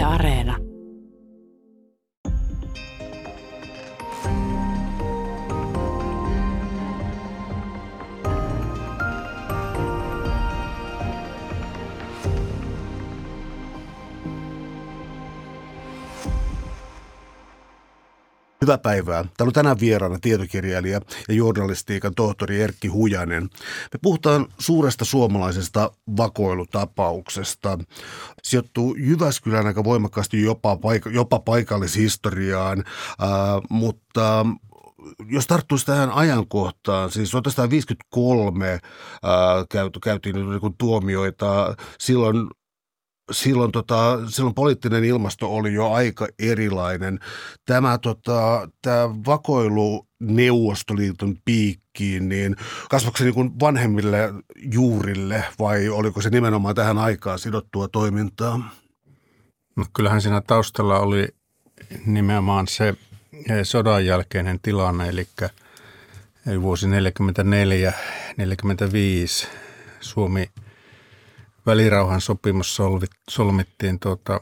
Areena. Hyvää päivää. Täällä on tänään vieraana tietokirjailija ja journalistiikan tohtori Erkki Hujanen. Me puhutaan suuresta suomalaisesta vakoilutapauksesta. Sijoittuu Jyväskylään aika voimakkaasti jopa paikallishistoriaan, mutta jos tarttuisi tähän ajankohtaan, siis 1953 käytiin tuomioita, Silloin poliittinen ilmasto oli jo aika erilainen. Tämä vakoilu Neuvostoliiton piikkiin, niin kasvoiko se niin kuin vanhemmille juurille vai oliko se nimenomaan tähän aikaan sidottua toimintaa? No, kyllähän siinä taustalla oli nimenomaan se sodan jälkeinen tilanne, eli vuosi 1944-1945 Suomi välirauhan sopimus solmittiin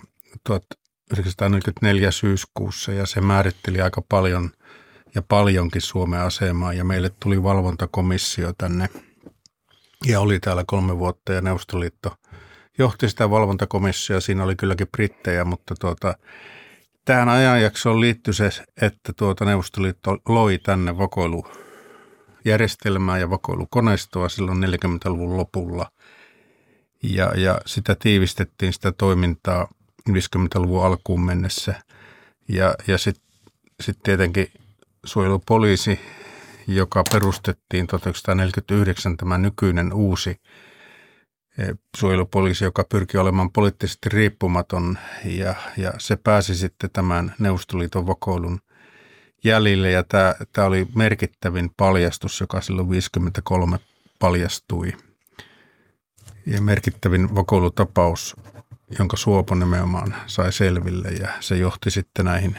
1944 syyskuussa ja se määritteli aika paljon ja paljonkin Suomen asemaa ja meille tuli valvontakomissio tänne ja oli täällä 3 vuotta ja Neuvostoliitto johti sitä valvontakomissioa. Siinä oli kylläkin brittejä, mutta tähän ajanjaksoon liittyi se, että Neuvostoliitto loi tänne vakoilujärjestelmää ja vakoilukoneistoa silloin 40-luvun lopulla. Ja sitä tiivistettiin sitä toimintaa 50-luvun alkuun mennessä. Ja sitten tietenkin suojelupoliisi, joka perustettiin 1949, tämä nykyinen uusi suojelupoliisi, joka pyrki olemaan poliittisesti riippumaton. Ja se pääsi sitten tämän Neuvostoliiton vakoilun jäljille. Ja tämä oli merkittävin paljastus, joka silloin 1953 paljastui. Ja merkittävin vakoilutapaus, jonka Suopo nimenomaan sai selville ja se johti sitten näihin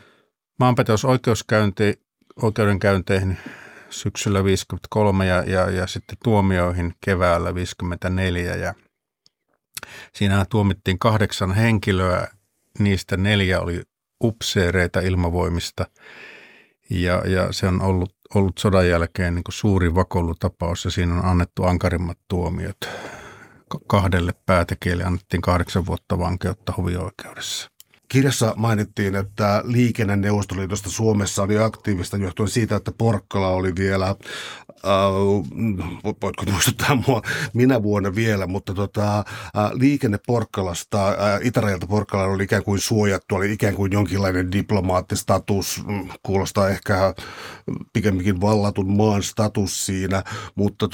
maanpetosoikeudenkäynteihin syksyllä 1953 ja sitten tuomioihin keväällä 1954. Ja siinähän tuomittiin 8 henkilöä, niistä 4 oli upseereita ilmavoimista ja se on ollut sodan jälkeen niin kuin suuri vakoilutapaus ja siinä on annettu ankarimmat tuomiot. 2 päätekijälle annettiin 8 vuotta vankeutta hovioikeudessa. Kirjassa mainittiin, että liikenne Neuvostoliitosta Suomessa oli aktiivista johtuen siitä, että Porkkala oli vielä, voitko muistuttaa mua minä vuonna vielä, mutta liikenne Porkkalasta, itärajalta Porkkalaan oli ikään kuin suojattu, oli ikään kuin jonkinlainen diplomaattistatus, kuulostaa ehkä pikemminkin vallatun maan status siinä, mutta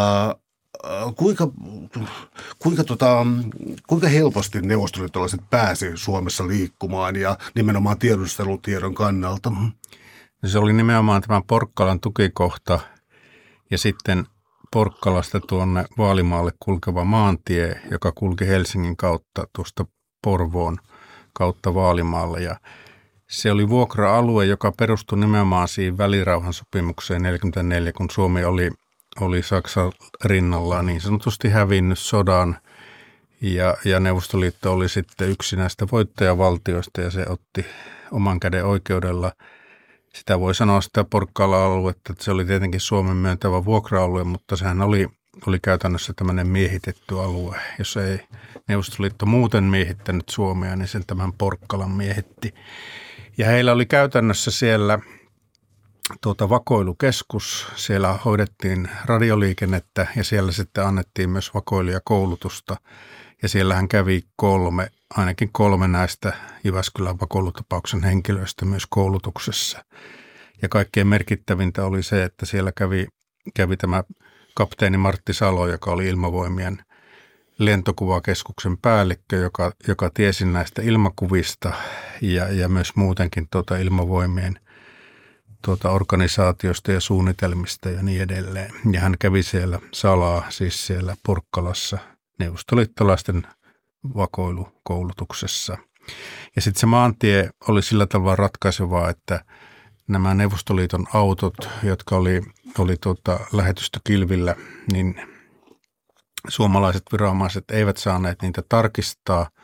kuinka helposti neuvostoliittolaiset pääsi Suomessa liikkumaan ja nimenomaan tiedustelutiedon kannalta? Se oli nimenomaan tämän Porkkalan tukikohta ja sitten Porkkalasta tuonne Vaalimaalle kulkeva maantie, joka kulki Helsingin kautta tuosta Porvoon kautta Vaalimaalle. Ja se oli vuokra-alue, joka perustui nimenomaan siihen välirauhan sopimukseen 1944, kun Suomi oli Saksan rinnalla niin sanotusti hävinnyt sodan ja Neuvostoliitto oli sitten yksi näistä voittajavaltioista ja se otti oman käden oikeudella. Sitä voi sanoa sitä Porkkala-aluetta, että se oli tietenkin Suomen myöntävä vuokra-alue, mutta sehän oli käytännössä tämmöinen miehitetty alue. Jos ei Neuvostoliitto muuten miehittänyt Suomea, niin sen tämän Porkkalan miehitti. Ja heillä oli käytännössä siellä vakoilukeskus, siellä hoidettiin radioliikennettä ja siellä sitten annettiin myös vakoilijakoulutusta ja siellähän kävi ainakin kolme näistä Jyväskylän vakoilutapauksen henkilöistä myös koulutuksessa. Ja kaikkein merkittävintä oli se, että siellä kävi tämä kapteeni Martti Salo, joka oli Ilmavoimien lentokuvakeskuksen päällikkö, joka tiesi näistä ilmakuvista ja myös muutenkin Ilmavoimien organisaatiosta ja suunnitelmista ja niin edelleen. Ja hän kävi siellä salaa, siis siellä Porkkalassa neuvostoliittolaisten vakoilukoulutuksessa. Ja sitten se maantie oli sillä tavalla ratkaisevaa, että nämä Neuvostoliiton autot, jotka oli lähetystökilvillä, niin suomalaiset viranomaiset eivät saaneet niitä tarkistaa,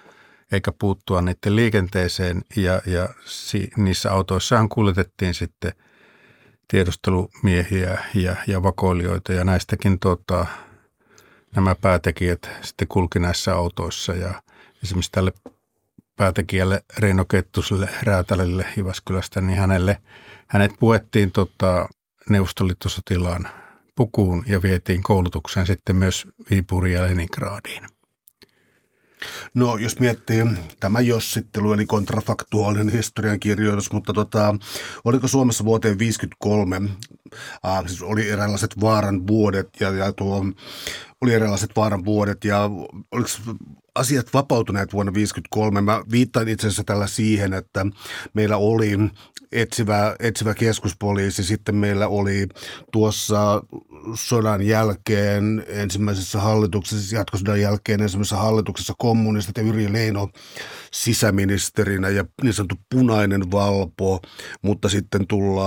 eikä puuttua niiden liikenteeseen. Ja niissä autoissaan kuljetettiin sitten tiedustelumiehiä ja vakoilijoita ja näistäkin nämä päätekijät sitten kulki näissä autoissa ja esimerkiksi tälle päätekijälle Reino Kettuselle Räätälille Jyväskylästä, niin hänet puettiin neuvostoliittosotilaan pukuun ja vietiin koulutukseen sitten myös Viipuriin ja Leningradiin. No jos miettii tämä jossittelu eli kontrafaktuaalinen historiankirjoitus, mutta oliko Suomessa vuoteen 1953, siis oli eräänlaiset vaaran vuodet oli eräänlaiset vaaran vuodet ja oliko asiat vapautuneet vuonna 1953? Mä viittaan itse asiassa tällä siihen, että meillä oli etsivä keskuspoliisi, sitten meillä oli tuossa sodan jälkeen ensimmäisessä hallituksessa, jatkosodan jälkeen ensimmäisessä hallituksessa kommunistit ja Yrjö Leino sisäministerinä ja niin sanottu punainen valpo, mutta sitten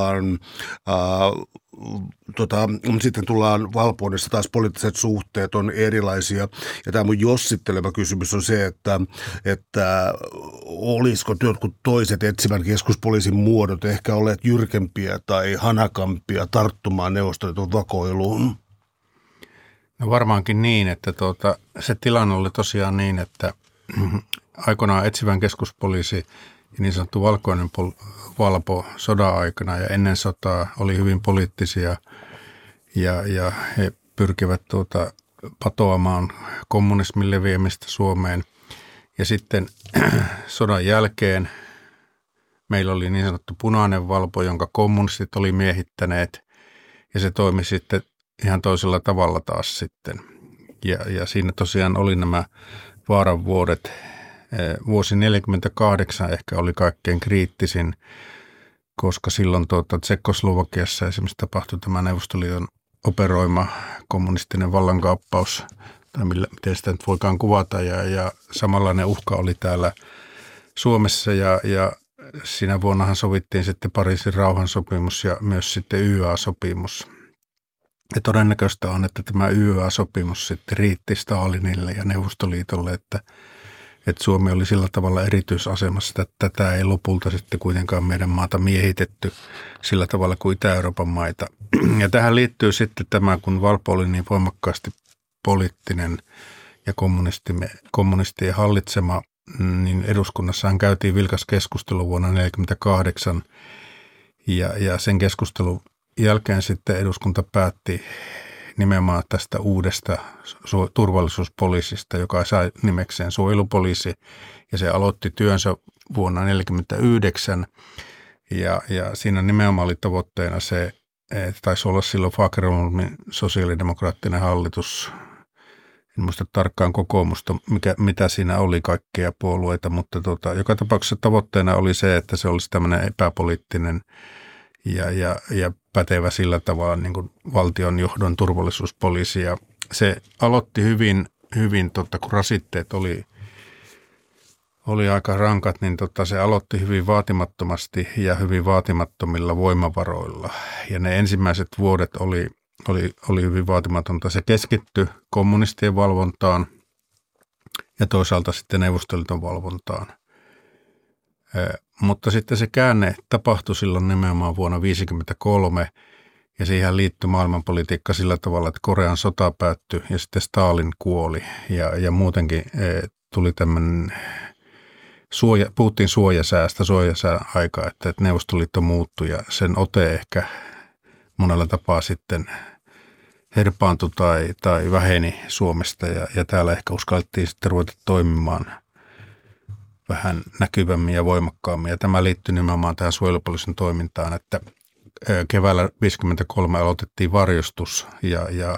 tullaan valpoon, jossa taas poliittiset suhteet on erilaisia. Ja tämä mun jossitteleva kysymys on se, että olisiko jotkut toiset etsivän keskuspoliisin muodot ehkä olleet jyrkempiä tai hanakampia tarttumaan Neuvostoliiton vakoiluun? No varmaankin niin, että se tilanne oli tosiaan niin, että aikoinaan etsivän keskuspoliisi ja niin sanottu valkoinen valpo sodan aikana ja ennen sotaa oli hyvin poliittisia ja he pyrkivät patoamaan kommunismin leviämistä Suomeen. Ja sitten sodan jälkeen meillä oli niin sanottu punainen valpo, jonka kommunistit oli miehittäneet ja se toimi sitten ihan toisella tavalla taas sitten. Ja siinä tosiaan oli nämä vaaran vuodet. Vuosi 1948 ehkä oli kaikkein kriittisin, koska silloin Tsekkoslovakiassa esimerkiksi tapahtui tämä Neuvostoliiton operoima kommunistinen vallankaappaus, tai miten sitä nyt voikaan kuvata, ja samanlainen uhka oli täällä Suomessa, ja siinä vuonnahan sovittiin sitten Pariisin rauhansopimus ja myös sitten YYA-sopimus. Ja todennäköistä on, että tämä YYA-sopimus sitten riitti Stalinille ja Neuvostoliitolle, että Suomi oli sillä tavalla erityisasemassa, että tätä ei lopulta sitten kuitenkaan meidän maata miehitetty sillä tavalla kuin Itä-Euroopan maita. Ja tähän liittyy sitten tämä, kun valpo oli niin voimakkaasti poliittinen ja kommunistien hallitsema, niin eduskunnassahan käytiin vilkas keskustelu vuonna 1948 ja sen keskustelun jälkeen sitten eduskunta päätti nimenomaan tästä uudesta turvallisuuspoliisista, joka sai nimekseen suojelupoliisi, ja se aloitti työnsä vuonna 1949, ja siinä nimenomaan oli tavoitteena se, että taisi olla silloin Fagerholmin sosiaalidemokraattinen hallitus, en muista tarkkaan kokoomusta, mitä siinä oli kaikkia puolueita, mutta joka tapauksessa tavoitteena oli se, että se olisi tämmöinen epäpoliittinen ja pätevä sillä tavalla niin kuin valtion johdon turvallisuuspoliisi. Ja se aloitti hyvin kun rasitteet oli aika rankat, niin se aloitti hyvin vaatimattomasti ja hyvin vaatimattomilla voimavaroilla. Ja ne ensimmäiset vuodet oli hyvin vaatimatonta. Se keskittyi kommunistien valvontaan ja toisaalta sitten Neuvostoliiton valvontaan. Mutta sitten se käänne tapahtui silloin nimenomaan vuonna 1953 ja siihen liittyi maailmanpolitiikka sillä tavalla, että Korean sota päättyi ja sitten Stalin kuoli ja muutenkin tuli tämmöinen puhuttiin suojasääaika, että Neuvostoliitto muuttui ja sen ote ehkä monella tapaa sitten herpaantui tai väheni Suomesta ja täällä ehkä uskallettiin sitten ruveta toimimaan vähän näkyvämmin ja voimakkaammin. Ja tämä liittyy nimenomaan tähän suojelupoliisin toimintaan, että keväällä 1953 aloitettiin varjostus ja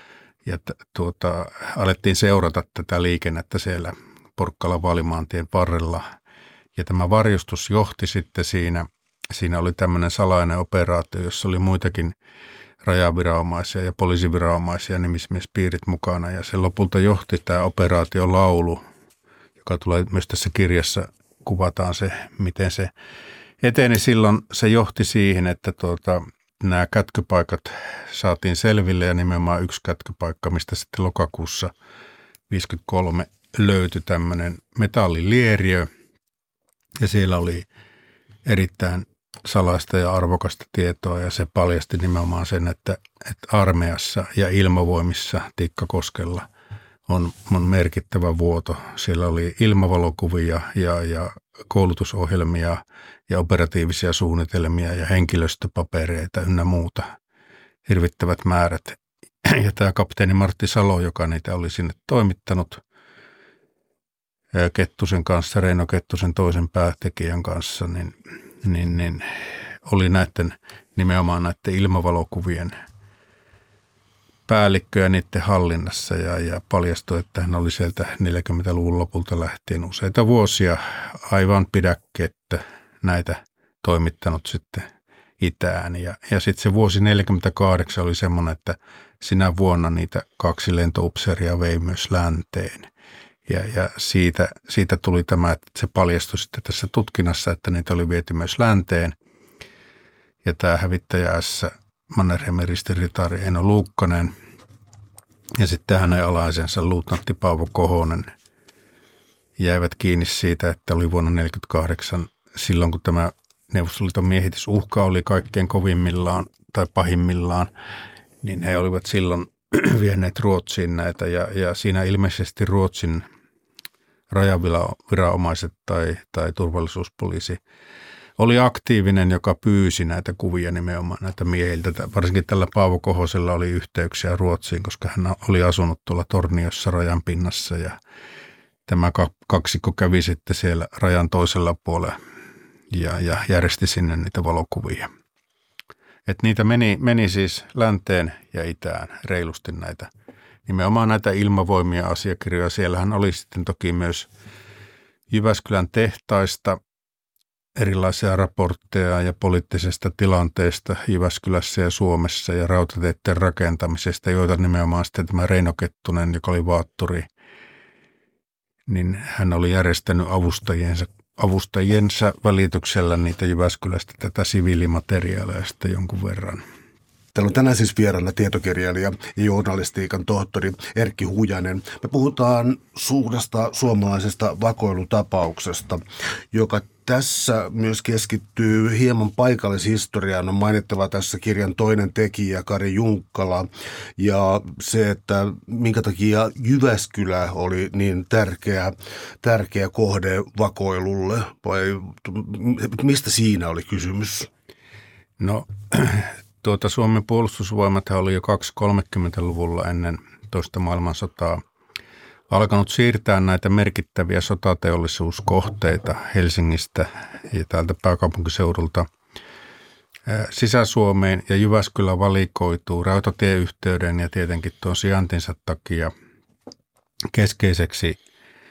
alettiin seurata tätä liikennettä siellä Porkkalan Vaalimaantien varrella. Ja tämä varjostus johti sitten siinä oli tämmöinen salainen operaatio, jossa oli muitakin rajaviranomaisia ja poliisiviranomaisia nimismiespiirit mukana. Ja se lopulta johti tämä operaatio Laulu, joka tulee myös tässä kirjassa, kuvataan se, miten se eteni. Silloin se johti siihen, että nämä kätkypaikat saatiin selville ja nimenomaan yksi kätkypaikka, mistä sitten lokakuussa 1953 löytyi tämmöinen metallilieriö ja siellä oli erittäin salaista ja arvokasta tietoa ja se paljasti nimenomaan sen, että armeijassa ja ilmavoimissa Tikkakoskella on merkittävä vuoto. Siellä oli ilmavalokuvia ja koulutusohjelmia ja operatiivisia suunnitelmia ja henkilöstöpapereita ynnä muuta. Hirvittävät määrät. Ja tämä kapteeni Martti Salo, joka niitä oli sinne toimittanut Kettusen kanssa, Reino Kettusen toisen päätekijän kanssa, niin oli nimenomaan näiden ilmavalokuvien päällikköjä niiden hallinnassa ja paljastui, että hän oli sieltä 40-luvun lopulta lähtien useita vuosia aivan pidäkkeettä näitä toimittanut sitten itään. Ja sitten se vuosi 1948 oli semmoinen, että sinä vuonna niitä 2 lentoupseeria vei myös länteen. Ja siitä tuli tämä, että se paljastui sitten tässä tutkinnassa, että niitä oli viety myös länteen. Ja tämä hävittäjä S. Mannerheimin ristiritaari Eino Luukkanen ja sitten hänen alaisensa luutnantti Paavo Kohonen jäivät kiinni siitä, että oli vuonna 1948 silloin, kun tämä Neuvostoliiton miehitys-uhka oli kaikkein kovimmillaan tai pahimmillaan, niin he olivat silloin vieneet Ruotsiin näitä ja siinä ilmeisesti Ruotsin rajaviranomaiset tai turvallisuuspoliisi oli aktiivinen, joka pyysi näitä kuvia nimenomaan näitä miehiltä. Varsinkin tällä Paavo Kohosella oli yhteyksiä Ruotsiin, koska hän oli asunut tuolla Torniossa rajan pinnassa ja tämä kaksikko kävi sitten siellä rajan toisella puolella ja järjesti sinne niitä valokuvia. Et niitä meni siis länteen ja itään reilusti näitä, nimenomaan näitä ilmavoimia asiakirjoja. Siellähän oli sitten toki myös Jyväskylän tehtaista erilaisia raportteja ja poliittisesta tilanteesta Jyväskylässä ja Suomessa ja rautateiden rakentamisesta, joita nimenomaan sitten tämä Reino Kettunen, joka oli vaatturi, niin hän oli järjestänyt avustajiensa välityksellä niitä Jyväskylästä tätä siviilimateriaalia sitten jonkun verran. Täällä on tänään siis vieraana tietokirjailija ja journalistiikan tohtori Erkki Hujanen. Me puhutaan suuresta suomalaisesta vakoilutapauksesta, joka tässä myös keskittyy hieman paikallishistoriaan. On mainittava tässä kirjan toinen tekijä Kari Junkkala ja se, että minkä takia Jyväskylä oli niin tärkeä kohde vakoilulle vai mistä siinä oli kysymys? No Suomen puolustusvoimat oli jo 230-luvulla ennen toista maailmansotaa alkanut siirtää näitä merkittäviä sotateollisuuskohteita Helsingistä ja täältä pääkaupunkiseudulta Sisä-Suomeen ja Jyväskylä valikoituu rautatieyhteyden ja tietenkin tuon sijaintinsa takia keskeiseksi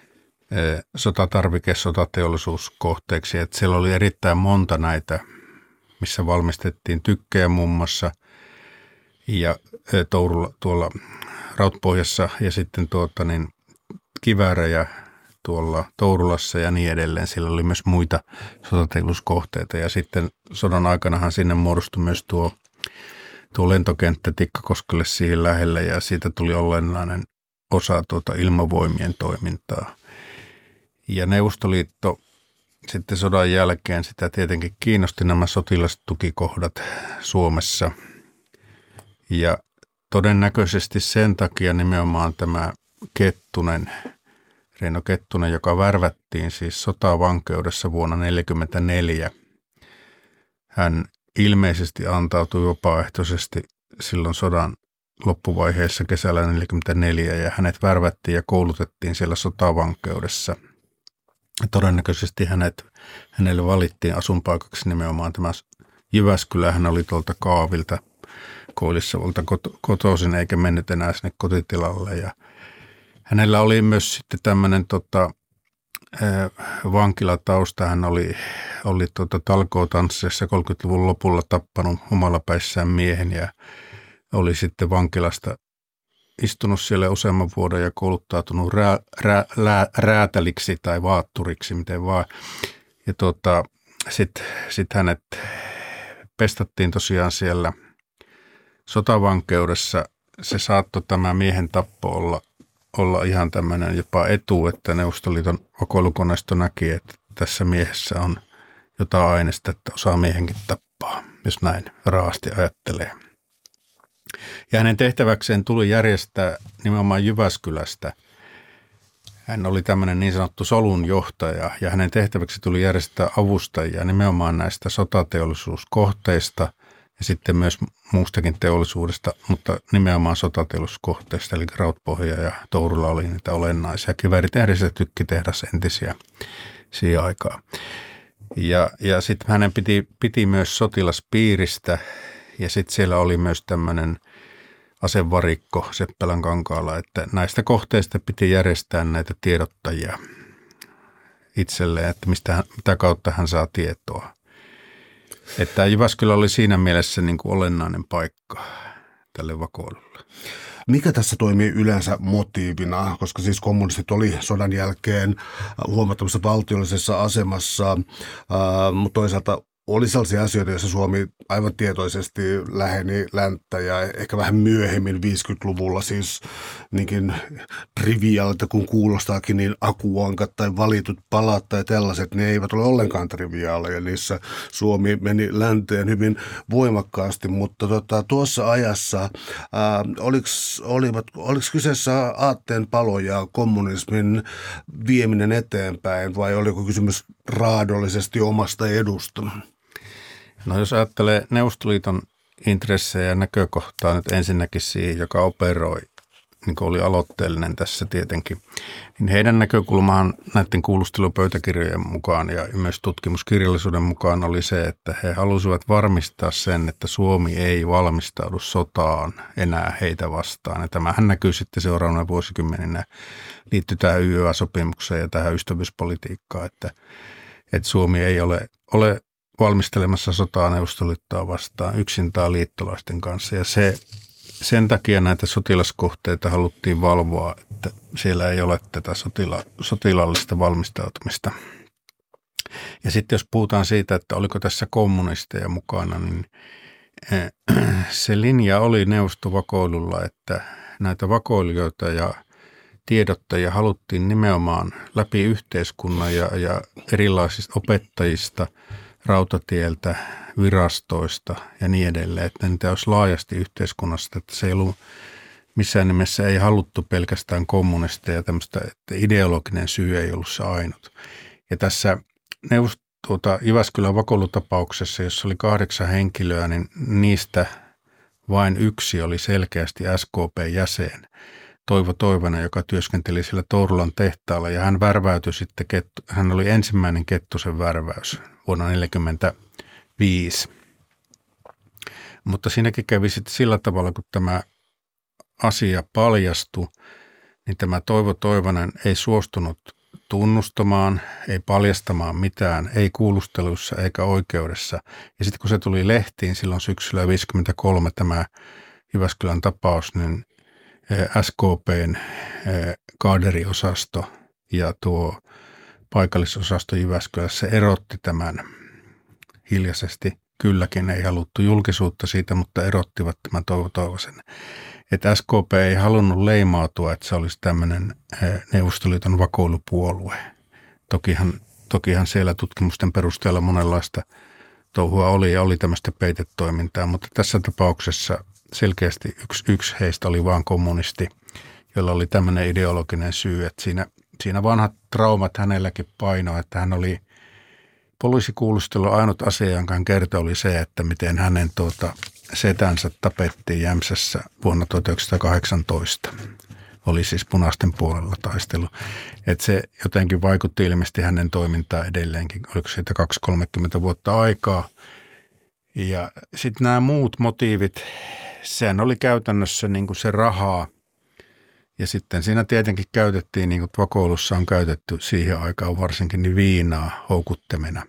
sotateollisuuskohteeksi. Että siellä oli erittäin monta näitä, missä valmistettiin tykkejä muun muassa ja tuolla Rautpohjassa ja sitten kiväärejä tuolla Tourulassa ja niin edelleen. Siellä oli myös muita sotateollisuuskohteita ja sitten sodan aikanahan sinne muodostui myös tuo lentokenttä Tikkakoskelle siihen lähelle ja siitä tuli olennainen osa ilmavoimien toimintaa. Ja Neuvostoliitto sitten sodan jälkeen sitä tietenkin kiinnosti nämä sotilastukikohdat Suomessa ja todennäköisesti sen takia nimenomaan tämä Reino Kettunen, joka värvättiin siis sotavankeudessa vuonna 1944. Hän ilmeisesti antautui vapaaehtoisesti silloin sodan loppuvaiheessa kesällä 1944 ja hänet värvättiin ja koulutettiin siellä sotavankeudessa. Todennäköisesti hänelle valittiin asuinpaikaksi nimenomaan tämä Jyväskylä. Hän oli tuolta Kaavilta Koillissavolta kotoisin eikä mennyt enää sinne kotitilalle. Ja hänellä oli myös sitten tämmöinen vankilatausta. Hän oli talkootansseissa 30-luvun lopulla tappanut humalapäissään miehen ja oli sitten vankilasta istunut siellä useamman vuoden ja kouluttautunut räätäliksi tai vaatturiksi, miten vaan. Ja sitten hänet pestattiin tosiaan siellä sotavankeudessa. Se saattoi tämä miehen tappo olla olla ihan tämmöinen jopa etu, että Neuvostoliiton vakoilukoneisto näki, että tässä miehessä on jotain aineesta, että osaa miehenkin tappaa, jos näin raasti ajattelee. Ja hänen tehtäväkseen tuli järjestää nimenomaan Jyväskylästä. Hän oli tämmöinen niin sanottu solun johtaja ja hänen tehtäväksi tuli järjestää avustajia nimenomaan näistä sotateollisuuskohteista ja sitten myös muustakin teollisuudesta, mutta nimenomaan sotateollisuuskohteista, eli Rautpohja ja Tourula oli niitä olennaisia. Kivääritehdas ja tykkitehdas entisiä siihen aikaan. Ja sitten hänen piti myös sotilaspiiristä ja sitten siellä oli myös tämmöinen asevarikko Seppälän kankaalla, että näistä kohteista piti järjestää näitä tiedottajia itselleen, että mitä kautta hän saa tietoa. Että Jyväskylä oli siinä mielessä niin kuin olennainen paikka tälle vakoilulle. Mikä tässä toimii yleensä motiivina, koska siis kommunistit oli sodan jälkeen huomattavassa valtiollisessa asemassa, mutta toisaalta oli sellaisia asioita, joissa Suomi aivan tietoisesti läheni länttä ja ehkä vähän myöhemmin 50-luvulla siis niinkin triviaalilta kun kuulostaakin, niin akuankat tai valitut palat tai tällaiset, ne eivät ole ollenkaan triviaaleja. Niissä Suomi meni länteen hyvin voimakkaasti, mutta tuossa ajassa oliko kyseessä aatteen palo ja kommunismin vieminen eteenpäin vai oliko kysymys raadollisesti omasta edusta? No jos ajattelee Neuvostoliiton intressejä ja näkökohtaa nyt ensinnäkin siihen, joka operoi, niin kuin oli aloitteellinen tässä tietenkin, niin heidän näkökulmaan näiden kuulustelupöytäkirjojen mukaan ja myös tutkimuskirjallisuuden mukaan oli se, että he halusivat varmistaa sen, että Suomi ei valmistaudu sotaan enää heitä vastaan. Ja tämähän näkyy sitten seuraavana vuosikymmeninä, liittyy tähän YYA-sopimukseen ja tähän ystävyyspolitiikkaan, että Suomi ei ole valmistelemassa sotaa Neuvostoliittoa vastaan yksin tai liittolaisten kanssa. Ja sen takia näitä sotilaskohteita haluttiin valvoa, että siellä ei ole tätä sotilaallista valmistautumista. Ja sitten jos puhutaan siitä, että oliko tässä kommunisteja mukana, niin se linja oli neuvostovakoilulla, että näitä vakoilijoita ja tiedottajia haluttiin nimenomaan läpi yhteiskunnan ja erilaisista opettajista, rautatieltä, virastoista ja niin edelleen, että niitä olisi laajasti yhteiskunnasta, että se ei ollut missään nimessä ei haluttu pelkästään kommunisteja, tämmöistä, että ideologinen syy ei ollut se ainut. Ja tässä Jyväskylän vakoilutapauksessa, jossa oli 8 henkilöä, niin niistä vain yksi oli selkeästi SKP-jäsen, Toivo Toivonen, joka työskenteli sillä Tourulan tehtaalla, ja hän värväytyi sitten, hän oli ensimmäinen Kettusen värväys vuonna 1945. Mutta siinäkin kävi sitten sillä tavalla, kun tämä asia paljastui, niin tämä Toivo Toivonen ei suostunut tunnustamaan, ei paljastamaan mitään, ei kuulustelussa eikä oikeudessa. Ja sitten kun se tuli lehtiin silloin syksyllä 1953 tämä Jyväskylän tapaus, niin SKP:n kaaderiosasto ja tuo paikallisosasto Jyväskylässä erotti tämän hiljaisesti. Kylläkin ei haluttu julkisuutta siitä, mutta erottivat tämän Toivo Toivosen. Että SKP ei halunnut leimautua, että se olisi tämmöinen Neuvostoliiton vakoilupuolue. Tokihan siellä tutkimusten perusteella monenlaista touhua oli ja oli tämmöistä peitetoimintaa, mutta tässä tapauksessa selkeästi yksi heistä oli vaan kommunisti, jolla oli tämmöinen ideologinen syy, että siinä vanhat traumat hänelläkin painoi, että hän oli poliisikuulustelu ainut asia, jonka hän kertoi, oli se, että miten hänen setänsä tapettiin Jämsässä vuonna 1918. Oli siis punaisten puolella taistelu. Että se jotenkin vaikutti ilmeisesti hänen toimintaan edelleenkin. Oliko siitä 2-30 vuotta aikaa. Ja sitten nämä muut motiivit, sehän oli käytännössä niin kuin se rahaa. Ja sitten siinä tietenkin käytettiin, niin kuin vakoilussa on käytetty siihen aikaan varsinkin, niin viinaa houkuttimena.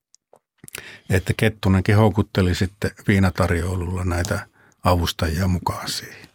Että Kettunenkin houkutteli sitten viinatarjoilulla näitä avustajia mukaan siihen.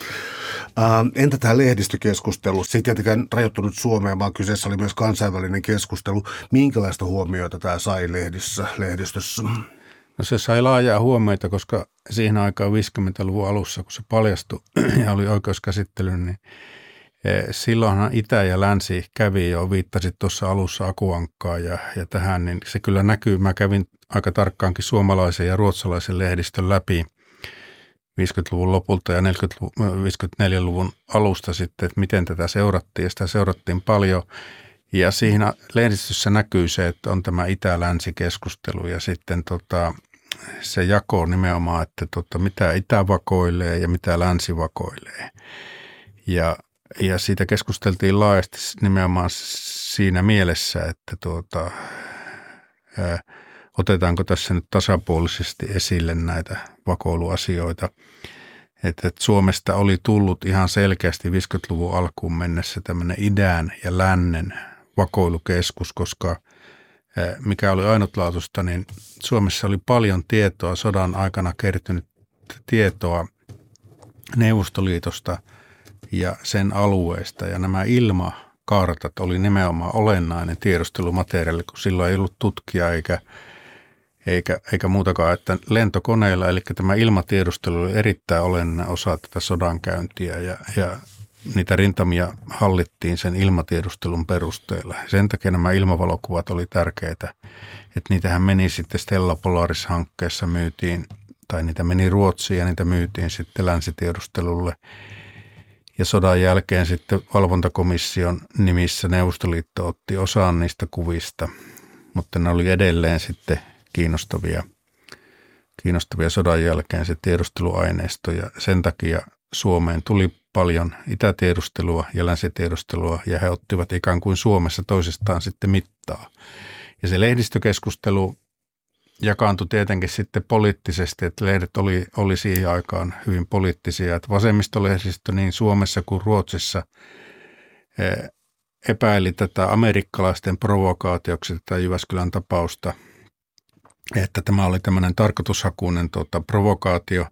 Entä tämä lehdistökeskustelu? Se ei tietenkään rajoittunut Suomeen, vaan kyseessä oli myös kansainvälinen keskustelu. Minkälaista huomiota tämä sai lehdistössä? No se sai laajaa huomiota, koska siihen aikaan 50-luvun alussa, kun se paljastui ja oli oikeuskäsittely, niin Silloinhan itä ja länsi kävi jo, viittasit tuossa alussa Akuankkaan ja tähän, niin se kyllä näkyy. Mä kävin aika tarkkaankin suomalaisen ja ruotsalaisen lehdistön läpi 50-luvun lopulta ja 54-luvun alusta sitten, että miten tätä seurattiin, ja sitä seurattiin paljon. Ja siinä lehdistössä näkyy se, että on tämä itä-länsi-keskustelu ja sitten se jako nimenomaan, että mitä itä vakoilee ja mitä länsi vakoilee. Ja siitä keskusteltiin laajasti nimenomaan siinä mielessä, että otetaanko tässä nyt tasapuolisesti esille näitä vakoiluasioita. Että Suomesta oli tullut ihan selkeästi 50-luvun alkuun mennessä tämmöinen idän ja lännen vakoilukeskus, koska mikä oli ainutlaatuista, niin Suomessa oli paljon tietoa, sodan aikana kertynyt tietoa Neuvostoliitosta ja sen alueesta. Ja nämä ilmakartat oli nimenomaan olennainen tiedustelumateriaali, kun silloin ei ollut tutkija eikä muutakaan, että lentokoneilla, eli tämä ilmatiedustelu oli erittäin olennainen osa tätä sodankäyntiä ja niitä rintamia hallittiin sen ilmatiedustelun perusteella. Sen takia nämä ilmavalokuvat oli tärkeitä, että niitähän meni sitten Stella Polaris-hankkeessa myytiin, tai niitä meni Ruotsiin ja niitä myytiin sitten länsitiedustelulle. Ja sodan jälkeen sitten valvontakomission nimissä Neuvostoliitto otti osaan niistä kuvista, mutta ne oli edelleen sitten kiinnostavia sodan jälkeen se tiedusteluaineisto, ja sen takia Suomeen tuli paljon itätiedustelua ja länsitiedustelua, ja he ottivat ikään kuin Suomessa toisestaan sitten mittaa. Ja se lehdistökeskustelu jakaantui tietenkin sitten poliittisesti, että lehdet oli siihen aikaan hyvin poliittisia, että vasemmistolehdistö niin Suomessa kuin Ruotsissa epäili tätä amerikkalaisten provokaatioksi tätä Jyväskylän tapausta, että tämä oli tämmöinen tarkoitushakuinen provokaatio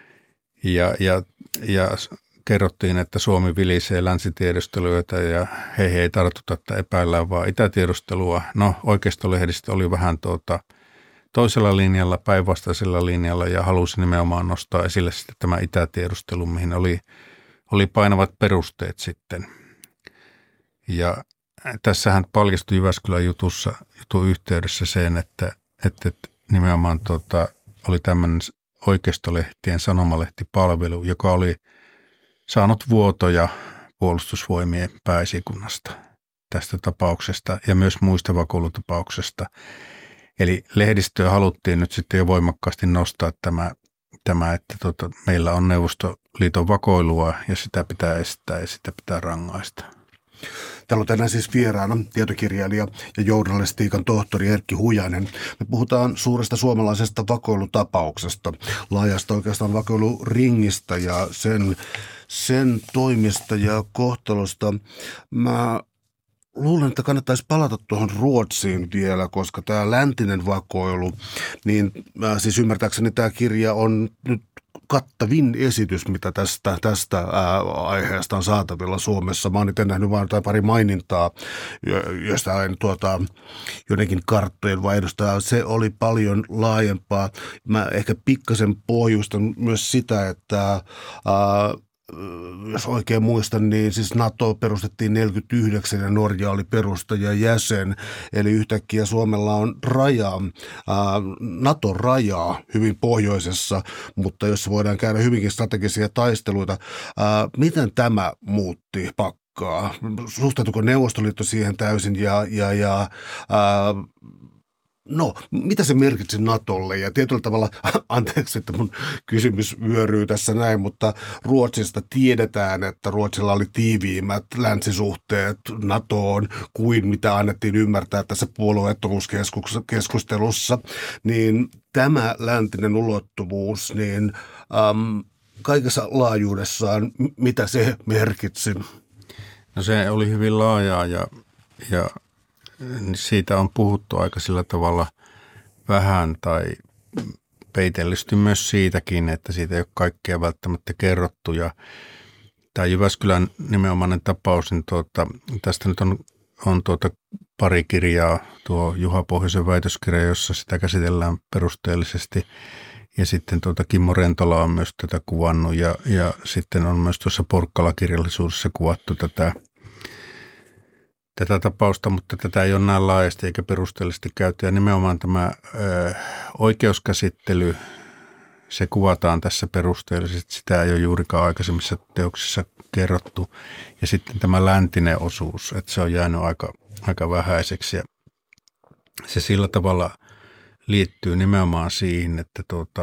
ja kerrottiin, että Suomi vilisee länsitiedusteluita ja he ei tartuta, että epäillään vaan itätiedustelua. No oikeistolehdistö oli vähän toisella linjalla, päinvastaisella linjalla ja halusi nimenomaan nostaa esille sitten tämä itätiedustelu, mihin oli painavat perusteet sitten. Ja tässähän paljastui Jyväskylän jutun yhteydessä sen, että nimenomaan oli tämmöinen oikeistolehtien sanomalehtipalvelu, joka oli saanut vuotoja Puolustusvoimien pääesikunnasta tästä tapauksesta ja myös muista vakoilutapauksesta. Eli lehdistöä haluttiin nyt sitten jo voimakkaasti nostaa tämä että meillä on Neuvostoliiton vakoilua ja sitä pitää estää ja sitä pitää rangaista. Täällä on tänään siis vieraana tietokirjailija ja journalistiikan tohtori Erkki Hujanen. Me puhutaan suuresta suomalaisesta vakoilutapauksesta, laajasta oikeastaan vakoiluringistä ja sen toimista ja kohtalosta. Mä luulen, että kannattaisi palata tuohon Ruotsiin vielä, koska tämä läntinen vakoilu, niin siis ymmärtääkseni tämä kirja on nyt kattavin esitys, mitä tästä aiheesta on saatavilla Suomessa. Mä oon nyt nähnyt vain pari mainintaa, josta en jotenkin karttojen vaihdosta. Se oli paljon laajempaa. Mä ehkä pikkasen pohjustan myös sitä, että jos oikein muistan, niin siis NATO perustettiin 1949 ja Norja oli perustajajäsen. Eli yhtäkkiä Suomella on NATO-rajaa hyvin pohjoisessa, mutta jossa voidaan käydä hyvinkin strategisia taisteluita. Miten tämä muutti pakkaa? Suhtautuiko Neuvostoliitto siihen täysin no, mitä se merkitsi NATOlle? Ja tietyllä tavalla, anteeksi, että mun kysymys vyöryy tässä näin, mutta Ruotsista tiedetään, että Ruotsilla oli tiiviimmät länsisuhteet NATOon kuin mitä annettiin ymmärtää tässä puolueettomuuskeskustelussa. Niin tämä läntinen ulottuvuus, niin kaikessa laajuudessaan, mitä se merkitsi? No se oli hyvin laajaa ja siitä on puhuttu aika sillä tavalla vähän tai peitellysti myös siitäkin, että siitä ei ole kaikkea välttämättä kerrottu. Ja tämä Jyväskylän nimenomainen tapaus, niin tästä nyt on pari kirjaa, tuo Juha Pohjoisen väitöskirja, jossa sitä käsitellään perusteellisesti. Ja sitten Kimmo Rentola on myös tätä kuvannut ja sitten on myös tuossa Porkkala-kirjallisuudessa kuvattu tätä tapausta, mutta tätä ei ole näin laajasti eikä perusteellisesti käyty. Ja nimenomaan tämä oikeuskäsittely, se kuvataan tässä perusteellisesti. Sitä ei ole juurikaan aikaisemmissa teoksissa kerrottu. Ja sitten tämä läntinen osuus, että se on jäänyt aika vähäiseksi. Ja se sillä tavalla liittyy nimenomaan siihen, että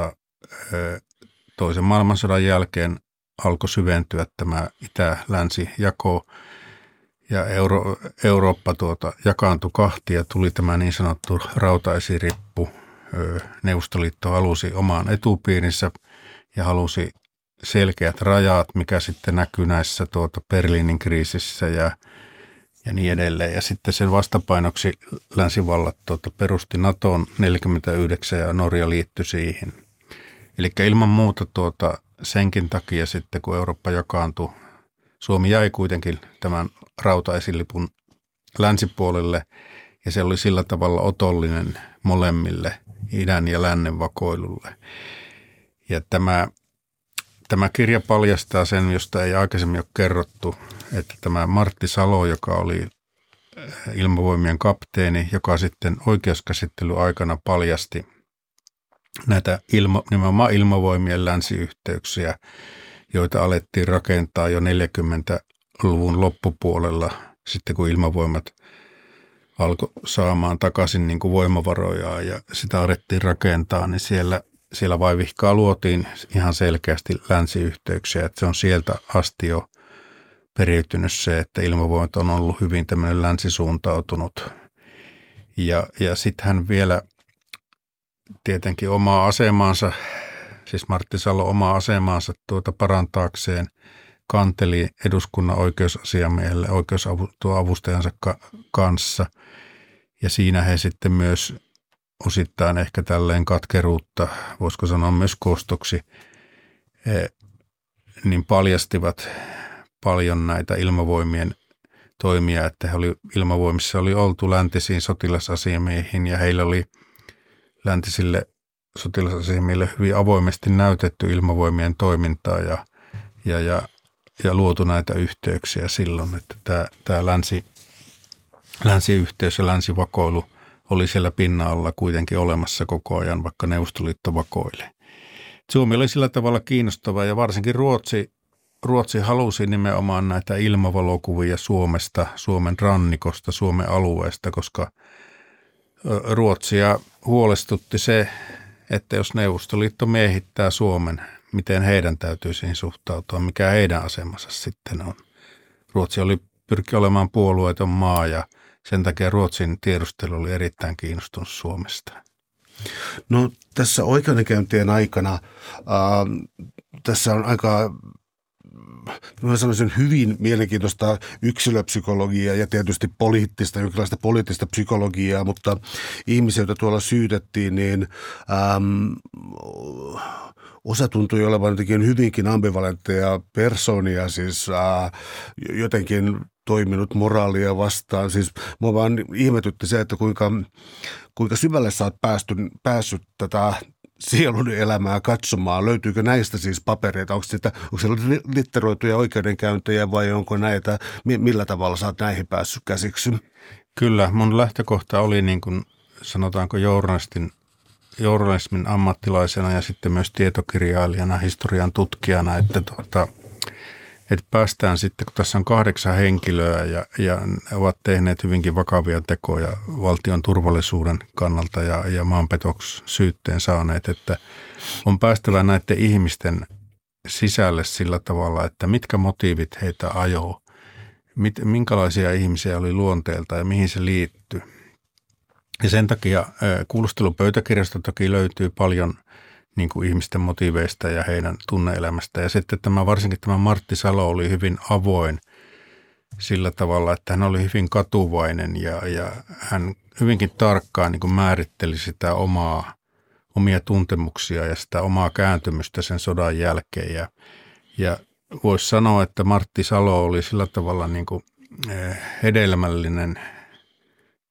toisen maailmansodan jälkeen alkoi syventyä tämä itä-länsi-jako ja Eurooppa jakaantui kahtia ja tuli tämä niin sanottu rautaesirippu. Neuvostoliitto halusi omaan etupiirinsä ja halusi selkeät rajat, mikä sitten näkyy näissä Berliinin kriisissä ja niin edelleen. Ja sitten sen vastapainoksi länsivallat perusti NATOn 1949 ja Norja liittyi siihen. Eli ilman muuta senkin takia sitten, kun Eurooppa jakaantui, Suomi jäi kuitenkin tämän rautaesilipun länsipuolelle ja se oli sillä tavalla otollinen molemmille idän ja lännen vakoilulle. Ja tämä kirja paljastaa sen, josta ei aikaisemmin ole kerrottu, että tämä Martti Salo, joka oli ilmavoimien kapteeni, joka sitten oikeuskäsittelyn aikana paljasti näitä nimenomaan ilmavoimien länsiyhteyksiä, joita alettiin rakentaa jo 40-luvun loppupuolella, sitten kun ilmavoimat alkoi saamaan takaisin niin kuin voimavaroja ja sitä alettiin rakentaa, niin siellä vaivihkaa luotiin ihan selkeästi länsiyhteyksiä, että se on sieltä asti jo periytynyt se, että ilmavoimat on ollut hyvin tämmöinen länsisuuntautunut. Ja sitten hän vielä tietenkin omaa asemaansa, siis Martti Salo omaa asemaansa parantaakseen kanteli eduskunnan oikeusasiamiehelle oikeusavustajansa kanssa. Ja siinä he sitten myös osittain ehkä tälleen katkeruutta, voisiko sanoa myös kostoksi, niin paljastivat paljon näitä ilmavoimien toimia, että ilmavoimissa oli oltu läntisiin sotilasasiamiehiin ja heillä oli läntisille sotilasasiamiehille hyvin avoimesti näytetty ilmavoimien toimintaa ja luotu näitä yhteyksiä silloin, että tämä länsiyhteys ja länsivakoilu oli siellä pinnan alla kuitenkin olemassa koko ajan, vaikka Neuvostoliitto vakoili. Suomi oli sillä tavalla kiinnostava ja varsinkin Ruotsi halusi nimenomaan näitä ilmavalokuvia Suomesta, Suomen rannikosta, Suomen alueesta, koska Ruotsia huolestutti se, että jos Neuvostoliitto miehittää Suomen, miten heidän täytyy siihen suhtautua, mikä heidän asemansa sitten on. Ruotsi pyrki olemaan puolueeton maa ja sen takia Ruotsin tiedustelu oli erittäin kiinnostunut Suomesta. No tässä oikeudenkäyntien aikana tässä on aika, mä sanoisin, hyvin mielenkiintoista yksilöpsykologiaa ja tietysti jonkinlaista poliittista psykologiaa, mutta ihmisiä, joita tuolla syytettiin, niin osa tuntui olevan jotenkin hyvinkin ambivalentteja persoonia, siis jotenkin toiminut moraalia vastaan. Siis mua vaan ihmetytti se, että kuinka syvälle sä oot päässyt tätä sielun elämää katsomaan. Löytyykö näistä siis papereita? Onko siellä litteroituja oikeudenkäyntejä vai onko näitä? Millä tavalla sä oot näihin päässyt käsiksi? Kyllä, mun lähtökohta oli niin kuin sanotaanko journalismin ammattilaisena ja sitten myös tietokirjailijana, historian tutkijana, että päästään sitten, kun tässä on 8 henkilöä ja ne ovat tehneet hyvinkin vakavia tekoja valtion turvallisuuden kannalta ja maanpetossyytteen saaneet, että on päästävä näiden ihmisten sisälle sillä tavalla, että mitkä motiivit heitä ajoo, minkälaisia ihmisiä oli luonteelta ja mihin se liittyy. Ja sen takia kuulustelupöytäkirjasta toki löytyy paljon niin kuin ihmisten motiiveista ja heidän tunne-elämästä. Ja sitten varsinkin tämä Martti Salo oli hyvin avoin sillä tavalla, että hän oli hyvin katuvainen ja hän hyvinkin tarkkaan niin kuin määritteli sitä omia tuntemuksia ja sitä omaa kääntymystä sen sodan jälkeen. Ja voisi sanoa, että Martti Salo oli sillä tavalla niin kuin hedelmällinen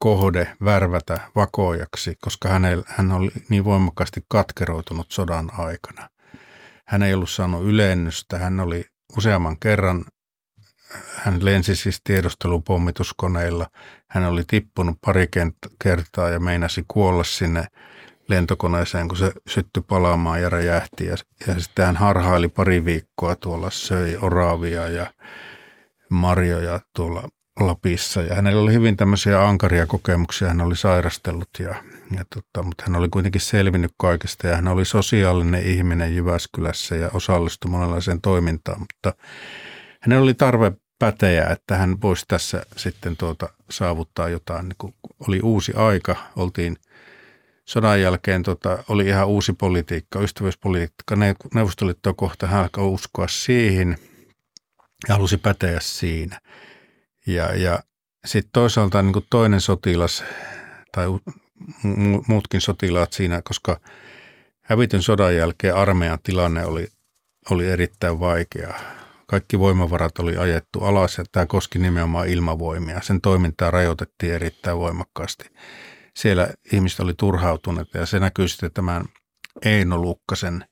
kohde värvätä vakoajaksi, koska hän oli niin voimakkaasti katkeroitunut sodan aikana. Hän ei ollut saanut ylennystä, hän oli useamman kerran, hän lensi siis tiedustelupommituskoneilla, hän oli tippunut pari kertaa ja meinasi kuolla sinne lentokoneeseen, kun se syttyi palaamaan ja räjähti. Ja sitten hän harhaili pari viikkoa tuolla, söi oravia ja marjoja tuolla Lapissa. Ja hänellä oli hyvin tämmöisiä ankaria kokemuksia, hän oli sairastellut, mutta hän oli kuitenkin selvinnyt kaikesta ja hän oli sosiaalinen ihminen Jyväskylässä ja osallistui monenlaiseen toimintaan. Mutta hänellä oli tarve päteä, että hän voisi tässä sitten saavuttaa jotain. Niin kun oli uusi aika, oltiin sodan jälkeen oli ihan uusi politiikka, ystävyyspolitiikka, Neuvostoliittoa kohta hän alkoi uskoa siihen ja halusi päteä siinä. Ja sitten toisaalta niin kuin toinen sotilas tai muutkin sotilaat siinä, koska hävityn sodan jälkeen armeijan tilanne oli erittäin vaikea. Kaikki voimavarat oli ajettu alas ja tämä koski nimenomaan ilmavoimia. Sen toimintaa rajoitettiin erittäin voimakkaasti. Siellä ihmiset oli turhautuneet ja se näkyy sitten tämän Eino Luukkasen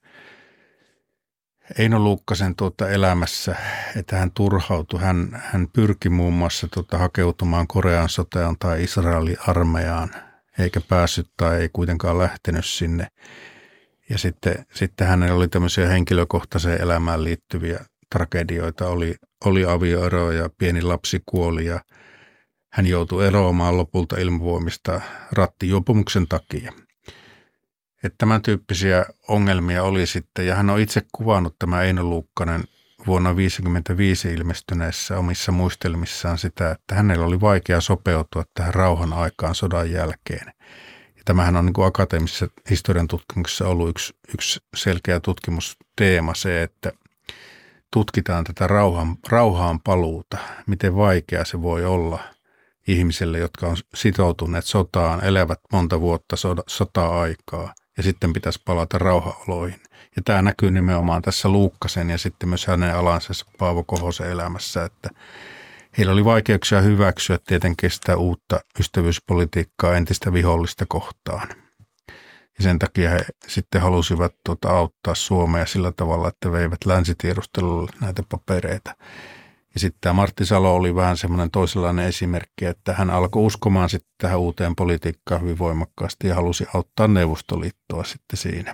elämässä, että hän turhautui. Hän pyrki muun muassa hakeutumaan Korean sotaan tai Israelin armeijaan, eikä päässyt tai ei kuitenkaan lähtenyt sinne. Ja sitten hänellä oli tämmöisiä henkilökohtaiseen elämään liittyviä tragedioita. Oli avioeroja, pieni lapsi kuoli ja hän joutui eroamaan lopulta ilmavoimista rattijuopumuksen takia. Että tämän tyyppisiä ongelmia oli sitten, ja hän on itse kuvannut tämä Eino Luukkanen vuonna 1955 ilmestyneessä omissa muistelmissaan sitä, että hänellä oli vaikea sopeutua tähän rauhan aikaan sodan jälkeen. Ja tämähän on niin kuin akateemisessa historian tutkimuksessa ollut yksi selkeä tutkimusteema se, että tutkitaan tätä rauhaan paluuta, miten vaikea se voi olla ihmisille, jotka on sitoutuneet sotaan, elävät monta vuotta sota-aikaa ja sitten pitäisi palata rauhaoloihin. Ja tämä näkyy nimenomaan tässä Luukkasen ja sitten myös hänen alansa Paavo Kohosen elämässä, että heillä oli vaikeuksia hyväksyä tietenkin sitä uutta ystävyyspolitiikkaa entistä vihollista kohtaan. Ja sen takia he sitten halusivat auttaa Suomea sillä tavalla, että veivät länsitiedustelulle näitä papereita. Ja sitten tämä Martti Salo oli vähän semmoinen toisenlainen esimerkki, että hän alkoi uskomaan sitten tähän uuteen politiikkaan hyvin voimakkaasti ja halusi auttaa Neuvostoliittoa sitten siinä.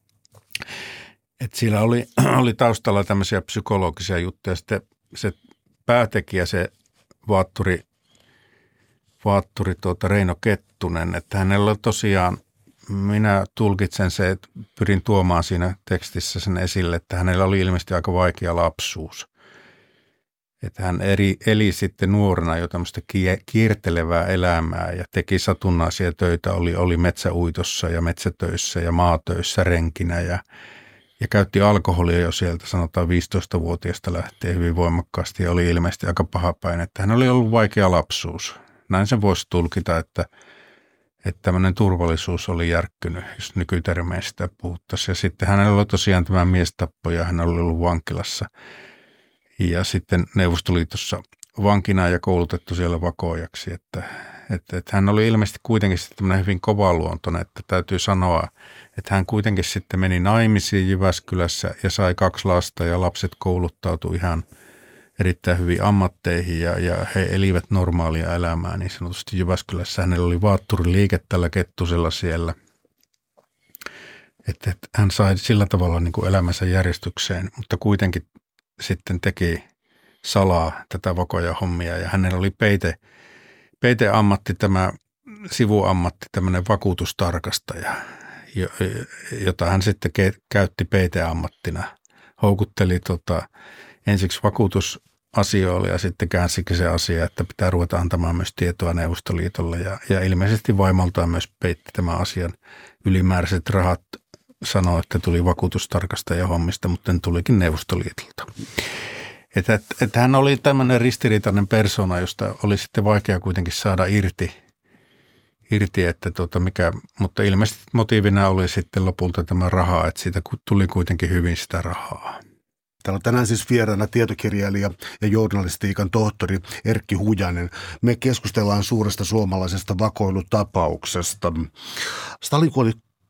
Et siellä oli taustalla tämmöisiä psykologisia juttuja. Sitten se päätekijä, se vaattori Reino Kettunen, että hänellä on tosiaan, minä tulkitsen se, että pyrin tuomaan siinä tekstissä sen esille, että hänellä oli ilmeisesti aika vaikea lapsuus. Että hän eli sitten nuorena jo tämmöistä kiertelevää elämää ja teki satunnaisia töitä, oli metsäuitossa ja metsätöissä ja maatöissä renkinä ja käytti alkoholia jo sieltä sanotaan 15-vuotiaasta lähtien hyvin voimakkaasti ja oli ilmeisesti aika pahapäin, että hän oli ollut vaikea lapsuus. Näin sen voisi tulkita, että tämmöinen turvallisuus oli järkkynyt, jos nykytermein sitä puhuttaisiin. Ja sitten hänellä oli tosiaan tämä miestappo ja hän oli ollut vankilassa. Ja sitten Neuvostoliitossa vankina ja koulutettu siellä vakoajaksi, että hän oli ilmeisesti kuitenkin sitten tämmöinen hyvin kovaluontoinen, että täytyy sanoa, että hän kuitenkin sitten meni naimisiin Jyväskylässä ja sai 2 lasta ja lapset kouluttautui ihan erittäin hyvin ammatteihin ja he elivät normaalia elämää niin sanotusti Jyväskylässä. Hänellä oli vaatturiliike tällä Kettusella siellä, että hän sai sillä tavalla niin kuin elämänsä järjestykseen, mutta kuitenkin sitten teki salaa tätä vakoajahommia ja hänellä oli peiteammatti, tämä sivuammatti, tämmöinen vakuutustarkastaja, jota hän sitten käytti peiteammattina. Houkutteli ensiksi vakuutusasioille ja sitten käänsikin se asia, että pitää ruveta antamaan myös tietoa Neuvostoliitolle ja ilmeisesti vaimoltaan myös peitti tämän asian ylimääräiset rahat. Sanoi, että tuli vakuutustarkastaja hommista, mutta tulikin Neuvostoliitolta. Että hän oli tämmöinen ristiriitainen persona, josta oli sitten vaikea kuitenkin saada irti että mutta ilmeisesti motiivina oli sitten lopulta tämä raha, että siitä tuli kuitenkin hyvin sitä rahaa. Täällä on tänään siis vieraana tietokirjailija ja journalistiikan tohtori Erkki Hujanen. Me keskustellaan suuresta suomalaisesta vakoilutapauksesta. Stalin kuoli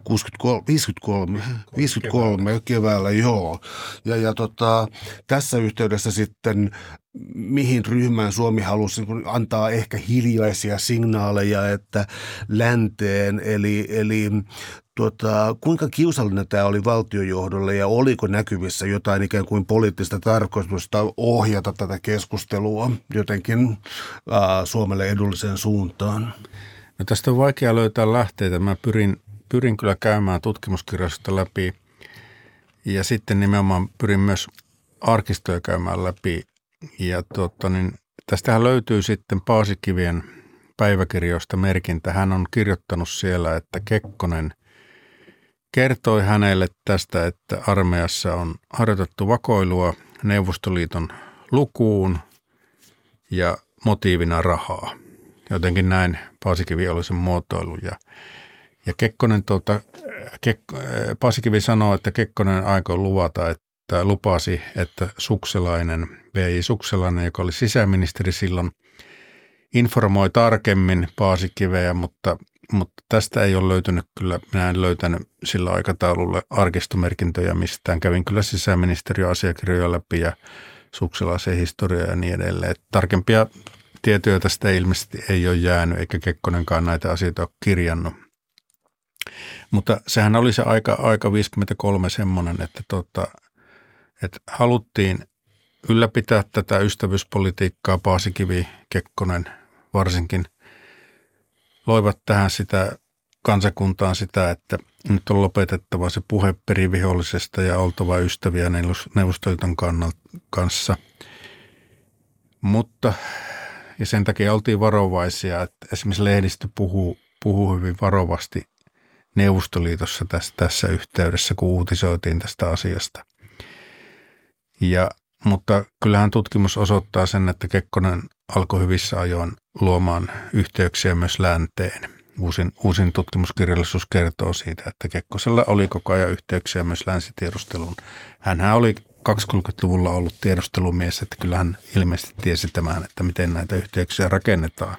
53 keväällä, joo. Tässä yhteydessä sitten, mihin ryhmään Suomi halusi antaa ehkä hiljaisia signaaleja, että länteen, eli kuinka kiusallinen tämä oli valtiojohdolle ja oliko näkyvissä jotain ikään kuin poliittista tarkoitusta ohjata tätä keskustelua jotenkin Suomelle edulliseen suuntaan? No tästä on vaikea löytää lähteitä. Mä pyrin kyllä käymään tutkimuskirjallisuutta läpi ja sitten nimenomaan pyrin myös arkistoja käymään läpi. Ja tästähän löytyy sitten Paasikiven päiväkirjoista merkintä. Hän on kirjoittanut siellä, että Kekkonen kertoi hänelle tästä, että armeijassa on harjoitettu vakoilua Neuvostoliiton lukuun ja motiivina rahaa. Jotenkin näin Paasikivi oli sen muotoilu. Ja Paasikivi sanoi, että Kekkonen aikoi lupasi, että Sukselainen, V.J. Sukselainen, joka oli sisäministeri silloin, informoi tarkemmin Paasikiveä, mutta tästä ei ole löytynyt kyllä, minä en löytänyt sillä aikataululla arkistomerkintöjä mistään. Kävin kyllä sisäministeriön asiakirjoja läpi ja Sukselaisen historiaa ja niin edelleen. Että tarkempia tietoja tästä ilmeisesti ei ole jäänyt, eikä Kekkonenkaan näitä asioita ole kirjannut. Mutta sehän oli se aika 53 semmoinen, että haluttiin ylläpitää tätä ystävyyspolitiikkaa. Paasikivi, Kekkonen varsinkin loivat tähän sitä kansakuntaan sitä, että nyt on lopetettava se puhe perivihollisesta ja oltava ystäviä Neuvostoliiton kanssa. Mutta, ja sen takia oltiin varovaisia, että esimerkiksi lehdistö puhuu hyvin varovasti Neuvostoliitossa tässä yhteydessä, kun uutisoitiin tästä asiasta. Mutta kyllähän tutkimus osoittaa sen, että Kekkonen alkoi hyvissä ajoin luomaan yhteyksiä myös länteen. Uusin tutkimuskirjallisuus kertoo siitä, että Kekkosella oli koko ajan yhteyksiä myös länsitiedusteluun. Hänhän oli 20-luvulla ollut tiedustelumies, että kyllähän ilmeisesti tiesi tämän, että miten näitä yhteyksiä rakennetaan.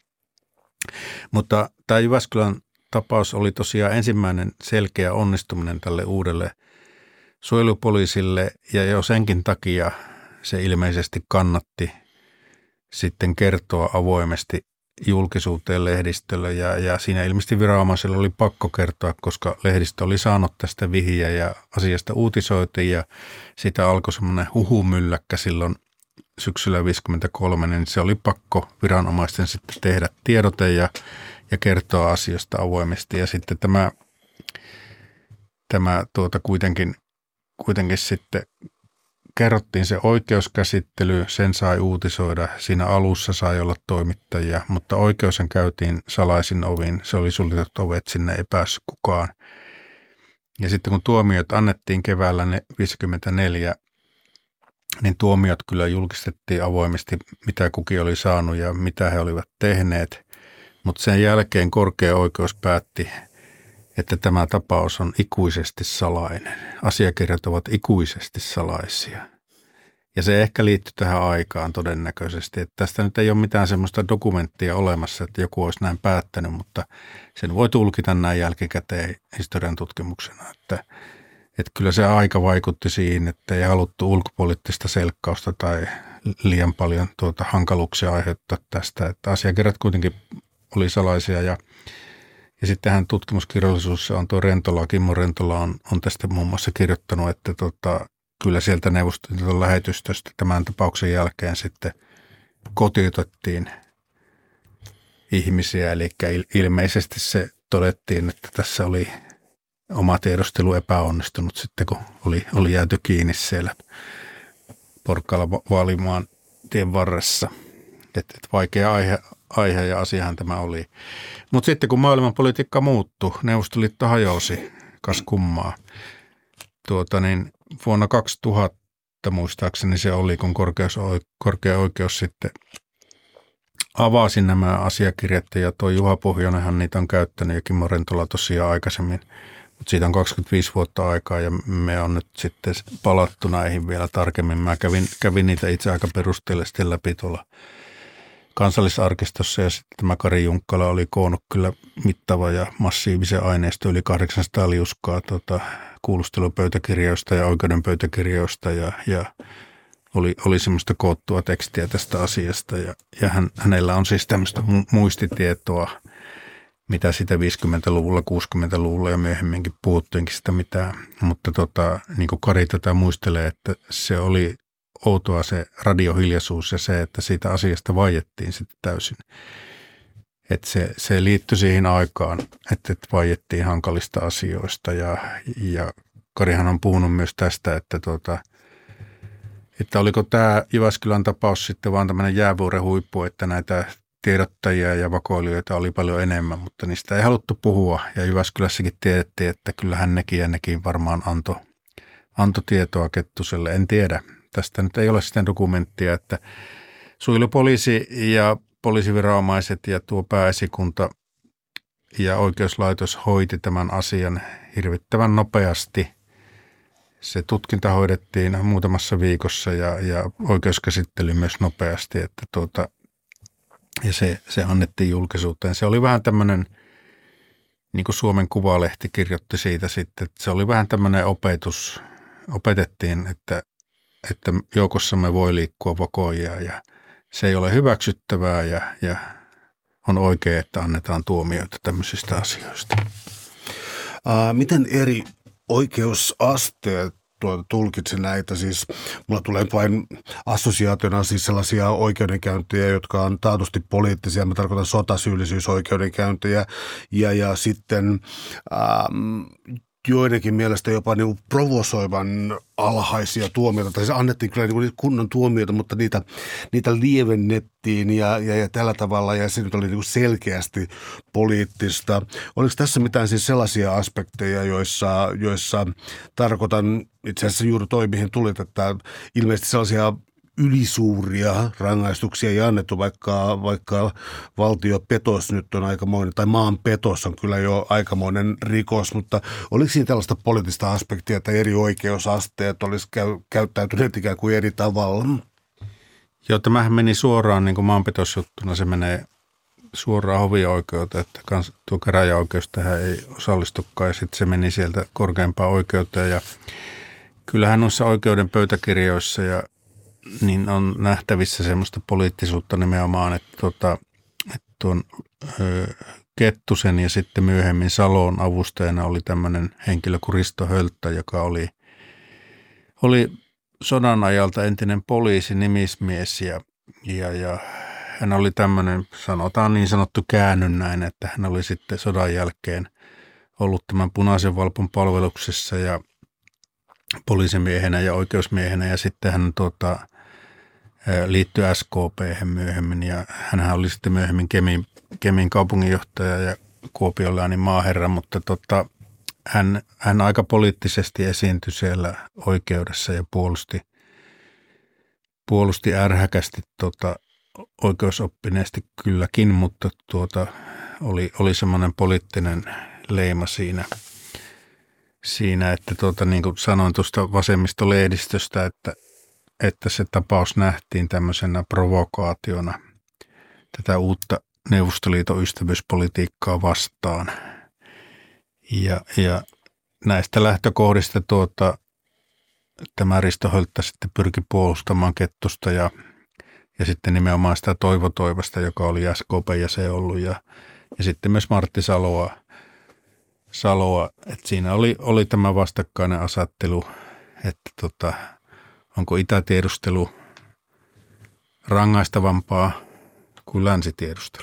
Mutta tämä Jyväskylän tapaus oli tosiaan ensimmäinen selkeä onnistuminen tälle uudelle suojelupoliisille, ja jo senkin takia se ilmeisesti kannatti sitten kertoa avoimesti julkisuuteen lehdistölle, ja siinä ilmeisesti viranomaisilla oli pakko kertoa, koska lehdistö oli saanut tästä vihiä ja asiasta uutisoitiin, ja siitä alkoi semmoinen huhumylläkkä silloin syksyllä 1953, niin se oli pakko viranomaisten sitten tehdä tiedote ja kertoa asiasta avoimesti, ja sitten tämä kuitenkin sitten kerrottiin se oikeuskäsittely, sen sai uutisoida, siinä alussa sai olla toimittajia, mutta oikeushan käytiin salaisin ovin, se oli suljetut ovet, sinne ei päässyt kukaan. Ja sitten kun tuomiot annettiin keväällä 1954, niin tuomiot kyllä julkistettiin avoimesti, mitä kukin oli saanut ja mitä he olivat tehneet, mutta sen jälkeen korkea oikeus päätti, että tämä tapaus on ikuisesti salainen. Asiakirjat ovat ikuisesti salaisia. Ja se ehkä liittyy tähän aikaan todennäköisesti. Että tästä nyt ei ole mitään semmoista dokumenttia olemassa, että joku olisi näin päättänyt, mutta sen voi tulkita näin jälkikäteen historian tutkimuksena. Että kyllä se aika vaikutti siihen, että ei haluttu ulkopoliittista selkkausta tai liian paljon hankaluuksia aiheuttaa tästä. Että asiakirjat kuitenkin oli salaisia ja sittenhän tutkimuskirjallisuus on tuo Rentola, Kimmo Rentola on tästä muun muassa kirjoittanut, että kyllä sieltä Neuvostoliiton lähetystöstä tämän tapauksen jälkeen sitten kotiutettiin ihmisiä, eli ilmeisesti se todettiin, että tässä oli oma tiedostelu epäonnistunut sitten, kun oli jääty kiinni siellä Porkkalan Vaalimaan tien varressa. Että vaikea aihe ja asiahan tämä oli. Mutta sitten kun maailmanpolitiikka muuttui, Neuvostoliitto hajosi, kas kummaa. Niin vuonna 2000 muistaakseni se oli, kun korkea oikeus sitten avasi nämä asiakirjat, ja tuo Juha Pohjonenhan niitä on käyttänyt, ja Kimmo Rentola tosiaan aikaisemmin Mutta siitä on 25 vuotta aikaa ja me on nyt sitten palattu näihin vielä tarkemmin. Mä kävin niitä itse aika perusteellisesti läpi tuolla Kansallisarkistossa ja sitten tämä Kari Junkkala oli koonnut kyllä mittava ja massiivisen aineisto yli 800 liuskaa kuulustelupöytäkirjoista ja oikeudenpöytäkirjoista ja oli semmoista koottua tekstiä tästä asiasta ja hänellä on siis tämmöistä muistitietoa, mitä sitä 50-luvulla, 60-luvulla ja myöhemminkin puhuttiinkin sitä mitään, mutta niin kuin Kari tätä muistelee, että se oli outoa se radiohiljaisuus ja se, että siitä asiasta vaiettiin sitten täysin. Että se liittyi siihen aikaan, että vaiettiin hankalista asioista ja Karihan on puhunut myös tästä, että oliko tämä Jyväskylän tapaus sitten vaan tämmöinen jäävuoren huippu, että näitä tiedottajia ja vakoilijoita oli paljon enemmän, mutta niistä ei haluttu puhua ja Jyväskylässäkin tiedettiin, että kyllähän nekin varmaan antoi tietoa Kettuselle, en tiedä. Tästä nyt ei ole sitten dokumenttia, että suojelupoliisi ja poliisiviranomaiset ja tuo pääesikunta ja oikeuslaitos hoiti tämän asian hirvittävän nopeasti. Se tutkinta hoidettiin muutamassa viikossa ja oikeuskäsittely myös nopeasti, että ja se annettiin julkisuuteen. Se oli vähän tämmöinen, niin kuin Suomen Kuvalehti kirjoitti siitä sitten, että se oli vähän tämmöinen opetettiin, että joukossamme voi liikkua vakoijia ja se ei ole hyväksyttävää ja on oikein, että annetaan tuomioita tämmöisistä asioista. Miten eri oikeusasteet tulkitsi näitä? Siis mulla tulee vain assosiaationa siis sellaisia oikeudenkäyntejä, jotka on taatusti poliittisia. Mä tarkoitan sotasyyllisyysoikeudenkäyntejä ja sitten joidenkin mielestä jopa niin provosoivan alhaisia tuomioita. Tai se annettiin kyllä niin kunnon tuomioita, mutta niitä lievennettiin ja tällä tavalla, ja se nyt oli niin selkeästi poliittista. Oliko tässä mitään siis sellaisia aspekteja, joissa tarkoitan itse asiassa juuri toi, mihin tulit, että ilmeisesti sellaisia ylisuuria rangaistuksia ei annettu, vaikka valtiopetos nyt on aikamoinen, tai maanpetos on kyllä jo aikamoinen rikos, mutta oliko siinä tällaista poliittista aspektia, että eri oikeusasteet olisi käyttäytyneet ikään kuin eri tavalla? Joo, tämähän meni suoraan niin kuin maanpetosjuttuna, se menee suoraan hovioikeuteen, että tuo käräjäoikeus tähän ei osallistukaan ja sitten se meni sieltä korkeimpaan oikeuteen ja kyllähän noissa oikeuden pöytäkirjoissa ja niin on nähtävissä semmoista poliittisuutta nimenomaan, että tuon Kettusen ja sitten myöhemmin Salon avustajana oli tämmöinen henkilö kuin Risto Hölttä, joka oli sodan ajalta entinen poliisi, nimismies ja hän oli tämmöinen, sanotaan niin sanottu käännynnäinen, että hän oli sitten sodan jälkeen ollut tämän Punaisen Valpon palveluksessa ja poliisimiehenä ja oikeusmiehenä ja sitten hän liittyi SKP:hen myöhemmin ja hänhän oli sitten myöhemmin Kemin kaupunginjohtaja ja Kuopion läänin maaherra, mutta hän aika poliittisesti esiintyi siellä oikeudessa ja puolusti ärhäkästi oikeusoppineesti kylläkin, mutta oli semmoinen poliittinen leima siinä, että niin kuin sanoin tuosta vasemmistolehdistöstä, että se tapaus nähtiin tämmöisenä provokaationa tätä uutta Neuvostoliiton ystävyyspolitiikkaa vastaan. Ja näistä lähtökohdista tämä Risto Hölttä sitten pyrki puolustamaan Kettusta ja sitten nimenomaan sitä Toivo Toivasta, joka oli SKP-jäsen ollut ja sitten myös Martti Saloa, että siinä oli tämä vastakkainen asettelu, että onko itätiedustelu rangaistavampaa kuin länsitiedustelu.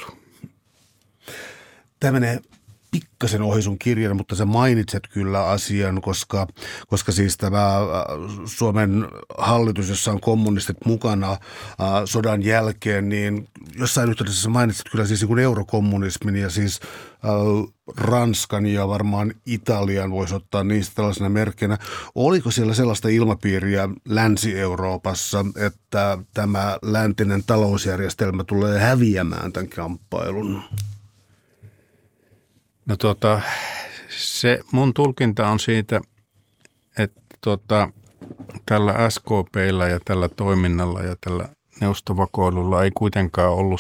Tämä menee pikkasen ohi sun kirjan, mutta sä mainitset kyllä asian, koska siis tämä Suomen hallitus, jossa on kommunistit mukana sodan jälkeen, niin jossain yhteydessä sä mainitset kyllä siis niin eurokommunismin ja siis Ranskan ja varmaan Italian voisi ottaa niistä tällaisena merkkinä. Oliko siellä sellaista ilmapiiriä Länsi-Euroopassa, että tämä läntinen talousjärjestelmä tulee häviämään tämän kamppailun? No Se mun tulkinta on siitä, että tällä SKP:llä ja tällä toiminnalla ja tällä neuvostovakoilulla ei kuitenkaan ollut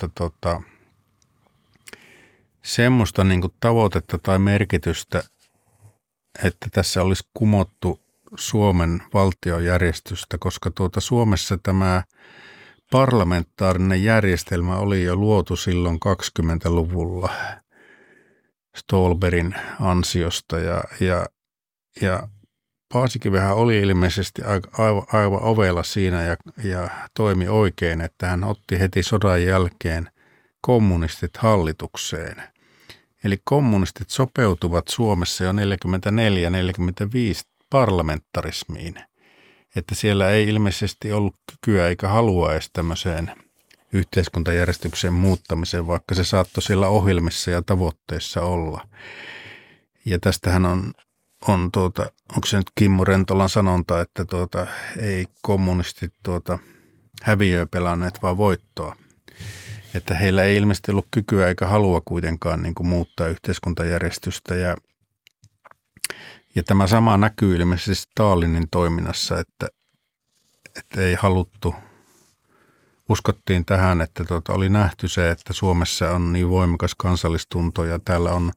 semmoista niin kuin tavoitetta tai merkitystä, että tässä olisi kumottu Suomen valtiojärjestystä, koska Suomessa tämä parlamentaarinen järjestelmä oli jo luotu silloin 20-luvulla Ståhlbergin ansiosta ja Paasikivihän oli ilmeisesti aivan ovella siinä ja toimi oikein, että hän otti heti sodan jälkeen kommunistit hallitukseen. Eli kommunistit sopeutuvat Suomessa jo 44-45 parlamentarismiin, että siellä ei ilmeisesti ollut kykyä eikä halua edes tämmöiseen yhteiskuntajärjestyksen muuttamiseen, vaikka se saattoi siellä ohjelmissa ja tavoitteissa olla. Ja tästähän on onko se nyt Kimmo Rentolan sanonta, että ei kommunistit häviöä pelanneet, vaan voittoa. Että heillä ei ilmeisesti ollut kykyä eikä halua kuitenkaan niin kuin muuttaa yhteiskuntajärjestystä. Ja tämä sama näkyy ilmeisesti Stalinin toiminnassa, että ei haluttu, uskottiin tähän, että oli nähty se, että Suomessa on niin voimakas kansallistunto ja täällä on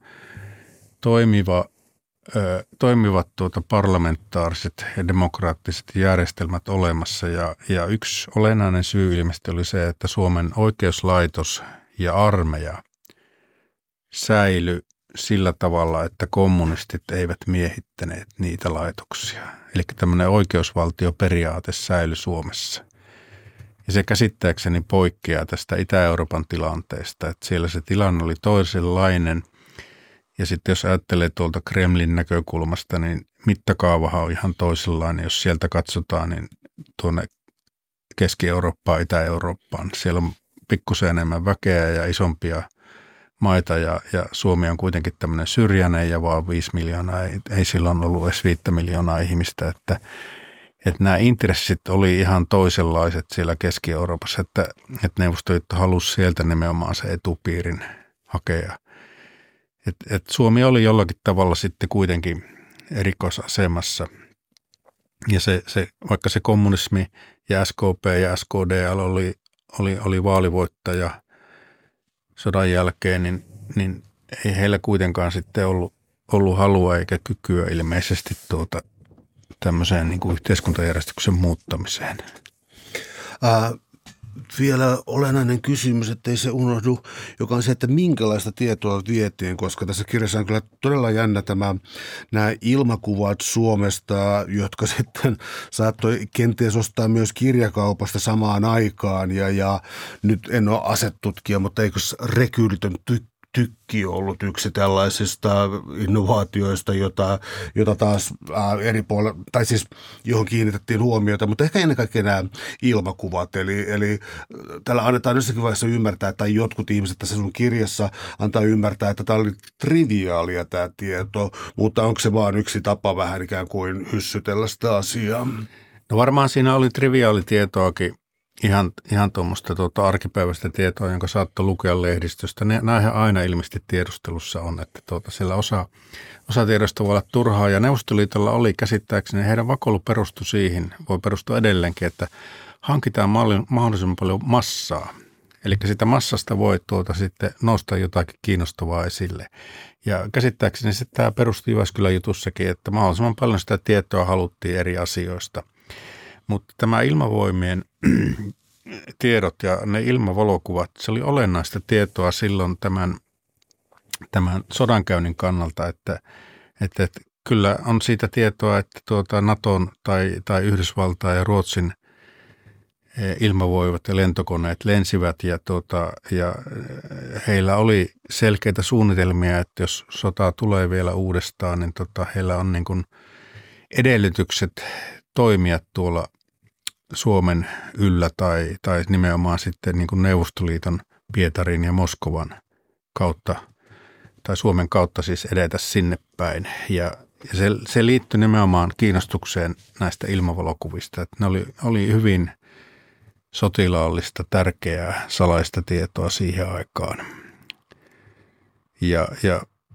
toimivat parlamentaariset ja demokraattiset järjestelmät olemassa. Ja yksi olennainen syy ilmeisesti oli se, että Suomen oikeuslaitos ja armeija säilyi sillä tavalla, että kommunistit eivät miehittäneet niitä laitoksia. Eli tämmöinen oikeusvaltioperiaate säilyi Suomessa. Ja se käsittääkseni poikkeaa tästä Itä-Euroopan tilanteesta, että siellä se tilanne oli toisenlainen. Ja sitten jos ajattelee tuolta Kremlin näkökulmasta, niin mittakaavahan on ihan toisenlainen. Jos sieltä katsotaan, niin tuonne Keski-Eurooppaan, Itä-Eurooppaan, siellä on pikkusen enemmän väkeä ja isompia maita ja Suomi on kuitenkin tämmöinen syrjäinen ja vaan 5 miljoonaa, ei silloin ollut edes 5 miljoonaa ihmistä, että nämä intressit oli ihan toisenlaiset siellä Keski-Euroopassa, että Neuvostoliitto halusi sieltä nimenomaan se etupiirin hakea. Et Suomi oli jollakin tavalla sitten kuitenkin erikoisasemassa ja vaikka se kommunismi ja SKP ja SKDL oli vaalivoittaja sodan jälkeen, niin ei heillä kuitenkaan sitten ollut halua eikä kykyä ilmeisesti tämmöiseen niin kuin yhteiskuntajärjestyksen muuttamiseen. Vielä olennainen kysymys, ettei se unohdu, joka on se, että minkälaista tietoa vietiin, koska tässä kirjassa on kyllä todella jännä nämä ilmakuvat Suomesta, jotka sitten saattoi kenties ostaa myös kirjakaupasta samaan aikaan. Ja nyt en ole asetutkija, mutta eikö Rekyyliton tykki ollut yksi tällaisista innovaatioista, jota taas eri puolilla, tai siis johon kiinnitettiin huomiota, mutta ehkä ennen kaikkea nämä ilmakuvat. Eli tällä annetaan jossakin vaiheessa ymmärtää, tai jotkut ihmiset tässä sun kirjassa antaa ymmärtää, että tämä oli triviaalia tämä tieto, mutta onko se vaan yksi tapa vähän ikään kuin hyssytellä sitä asiaa? No varmaan siinä oli triviaalitietoakin. Ihan tuommoista arkipäiväistä tietoa, jonka saattoi lukea lehdistöstä. Näinhän aina ilmeisesti tiedustelussa on, että siellä osa tiedosta voi olla turhaa. Ja Neuvostoliitolla oli käsittääkseni, heidän vakoilu perustui siihen, voi perustua edelleenkin, että hankitaan mahdollisimman paljon massaa. Eli sitä massasta voi sitten nostaa jotakin kiinnostavaa esille. Ja käsittääkseni tämä perustui Jyväskylän jutussakin, että mahdollisimman paljon sitä tietoa haluttiin eri asioista. Mutta tämä ilmavoimien tiedot ja ne ilmavalokuvat, se oli olennaista tietoa silloin tämän sodankäynnin kannalta, että kyllä on siitä tietoa, että Naton tai Yhdysvaltain ja Ruotsin ilmavoimat ja lentokoneet lensivät ja heillä oli selkeitä suunnitelmia, että jos sota tulee vielä uudestaan, niin heillä on niin kuin edellytykset toimia tuolla Suomen yllä tai nimenomaan sitten niin kuin Neuvostoliiton, Pietarin ja Moskovan kautta tai Suomen kautta siis edetä sinne päin. Ja se liittyi nimenomaan kiinnostukseen näistä ilmavalokuvista, että ne oli hyvin sotilaallista, tärkeää, salaista tietoa siihen aikaan. Ja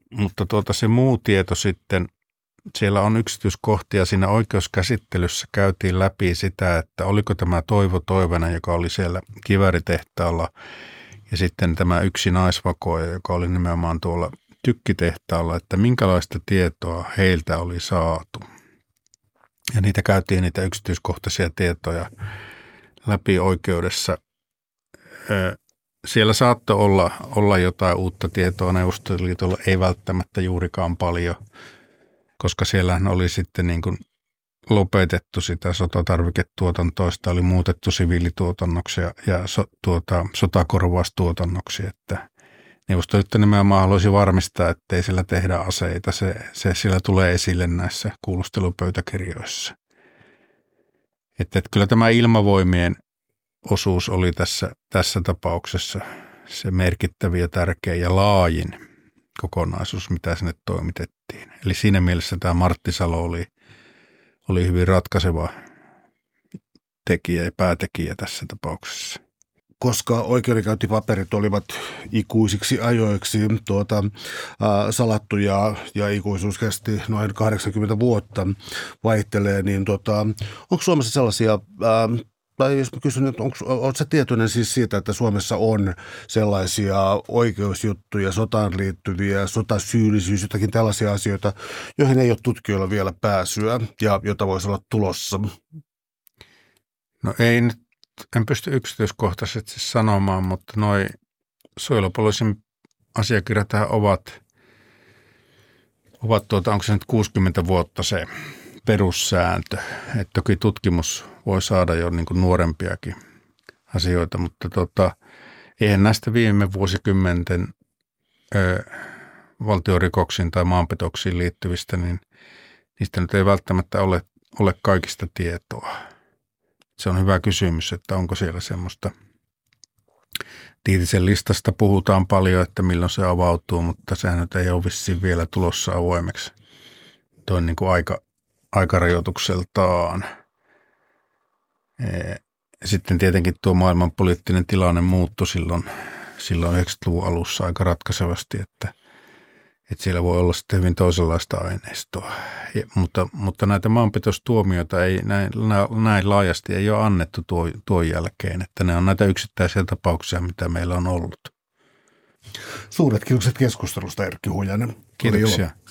mutta se muu tieto sitten, siellä on yksityiskohtia. Siinä oikeuskäsittelyssä käytiin läpi sitä, että oliko tämä Toivo Toivonen, joka oli siellä kivääritehtaalla, ja sitten tämä yksi naisvakoja, joka oli nimenomaan tuolla tykkitehtaalla, että minkälaista tietoa heiltä oli saatu. Ja niitä yksityiskohtaisia tietoja läpi oikeudessa. Siellä saattoi olla jotain uutta tietoa Neuvostoliitolla, ei välttämättä juurikaan paljon, koska siellähän oli sitten niin kuin lopetettu sitä sotatarviketuotantoa, sitä oli muutettu siviilituotannoksi ja sotakorvaustuotannoksi, että Neuvostoliitto nimenomaan haluaisi varmistaa, ettei sillä tehdä aseita. Se siellä tulee esille näissä kuulustelupöytäkirjoissa. Että kyllä tämä ilmavoimien osuus oli tässä tapauksessa se merkittävä, tärkeä ja laajin kokonaisuus, mitä sinne toimitettiin. Eli siinä mielessä tämä Martti Salo oli hyvin ratkaiseva tekijä ja päätekijä tässä tapauksessa. Koska oikeudenkäyntipaperit olivat ikuisiksi ajoiksi salattuja ja ikuisuus kesti noin 80 vuotta vaihtelee, niin onko Suomessa sellaisia, tai jos mä kysyn, että oletko sä tietoinen siis siitä, että Suomessa on sellaisia oikeusjuttuja, sotaan liittyviä, sotasyyllisyys, jotakin tällaisia asioita, joihin ei ole tutkijoilla vielä pääsyä ja jota voisi olla tulossa? No ei nyt. En pysty yksityiskohtaisesti sanomaan, mutta noi suojelupoliisin asiakirjat ovat onko se nyt 60 vuotta se perussääntö. Et toki tutkimus voi saada jo niin kuin nuorempiakin asioita, mutta eihän näistä viime vuosikymmenten valtiorikoksiin tai maanpetoksiin liittyvistä, niin niistä nyt ei välttämättä ole kaikista tietoa. Se on hyvä kysymys, että onko siellä semmoista. Tiitisen listasta puhutaan paljon, että milloin se avautuu, mutta sehän nyt ei ole vissiin vielä tulossa avoimeksi. Tuo on niin kuin aikarajoitukseltaan. Sitten tietenkin tuo maailmanpoliittinen tilanne muuttui silloin 90-luvun alussa aika ratkaisevasti, että siellä voi olla sitten hyvin toisenlaista aineistoa. Mutta näitä maanpetostuomioita ei näin laajasti ei ole annettu tuon jälkeen, että ne on näitä yksittäisiä tapauksia, mitä meillä on ollut. Suuret kiitokset keskustelusta, Erkki Hujanen. Kiitoksia.